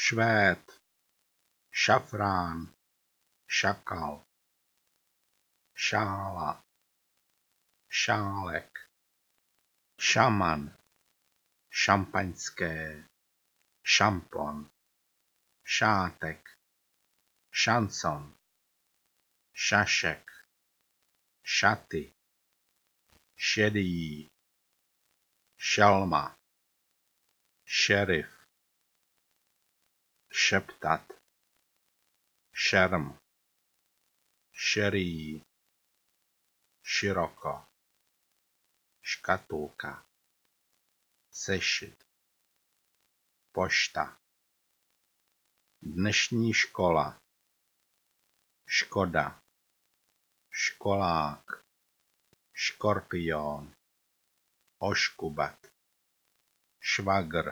švéd, šafrán, šakal, šála, šálek, šaman, šampaňské, šampon, šátek, šanson, šašek, šaty, šedý, šelma, šerif, šeptat, šerm, šerý, široko, škatulka, sešit, pošta, dnešní škola, škoda, školák, škorpión, oškubat, švagr,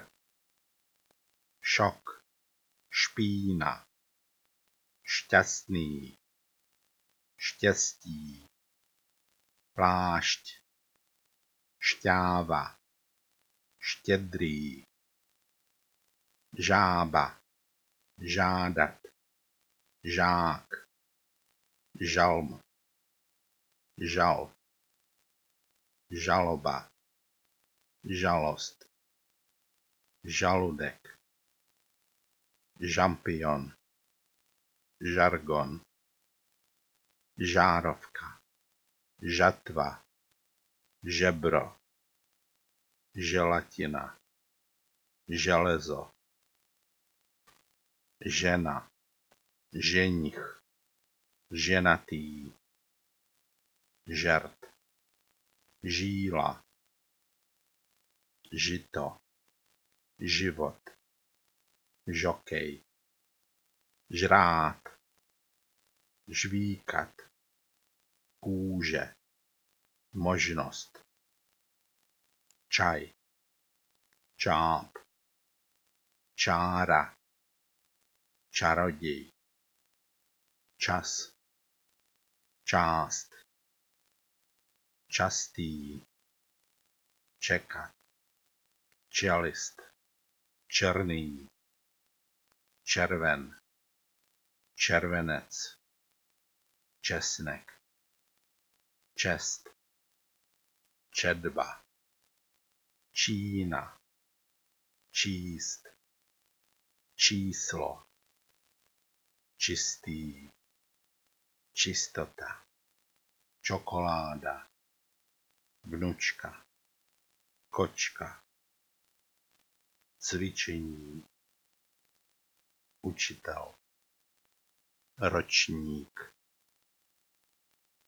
šok, špína, šťastný, štěstí, plášť, šťáva, štědrý, žába, žádat, žák, žalm, žal, žaloba, žalost, žaludek, žampion, žargon, žárovka, žatva, žebro, želatina, železo, žena, ženich, ženatý, žert, žíla, žito, život, žokej, žrát, žvíkat, kůže, možnost, čaj, čáp, čára, čaroděj, čas, část, častý, čekat, čelist, černý, červen, červenec, česnek, čest, čedba, Čína, číst, číslo, čistý, čistota, čokoláda, vnučka, kočka, cvičení, učitel, ročník,